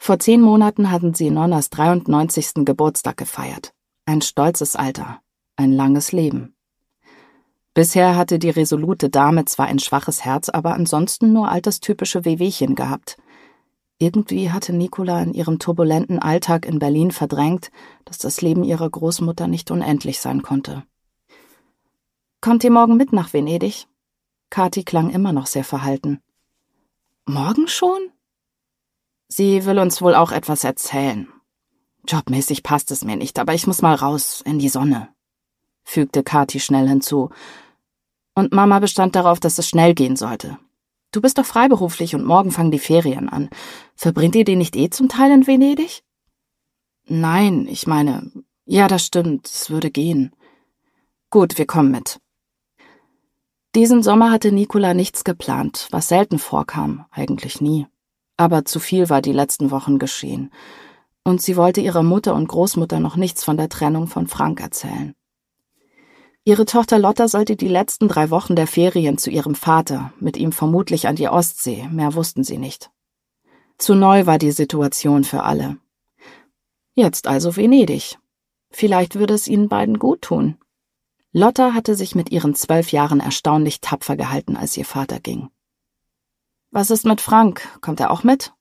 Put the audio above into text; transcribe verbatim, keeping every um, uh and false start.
Vor zehn Monaten hatten sie Nonnas dreiundneunzigsten Geburtstag gefeiert. Ein stolzes Alter, ein langes Leben. Bisher hatte die resolute Dame zwar ein schwaches Herz, aber ansonsten nur alterstypische Wehwehchen gehabt. Irgendwie hatte Nicola in ihrem turbulenten Alltag in Berlin verdrängt, dass das Leben ihrer Großmutter nicht unendlich sein konnte. »Kommt ihr morgen mit nach Venedig?« Kathi klang immer noch sehr verhalten. »Morgen schon?« »Sie will uns wohl auch etwas erzählen. Jobmäßig passt es mir nicht, aber ich muss mal raus, in die Sonne«, fügte Kathi schnell hinzu. Und Mama bestand darauf, dass es schnell gehen sollte. »Du bist doch freiberuflich und morgen fangen die Ferien an. Verbringt ihr die nicht eh zum Teil in Venedig?« »Nein, ich meine, ja, das stimmt, es würde gehen. Gut, wir kommen mit.« Diesen Sommer hatte Nicola nichts geplant, was selten vorkam, eigentlich nie. Aber zu viel war die letzten Wochen geschehen. Und sie wollte ihrer Mutter und Großmutter noch nichts von der Trennung von Frank erzählen. Ihre Tochter Lotta sollte die letzten drei Wochen der Ferien zu ihrem Vater, mit ihm vermutlich an die Ostsee, mehr wussten sie nicht. Zu neu war die Situation für alle. Jetzt also Venedig. Vielleicht würde es ihnen beiden gut tun. Lotta hatte sich mit ihren zwölf Jahren erstaunlich tapfer gehalten, als ihr Vater ging. »Was ist mit Frank? Kommt er auch mit?«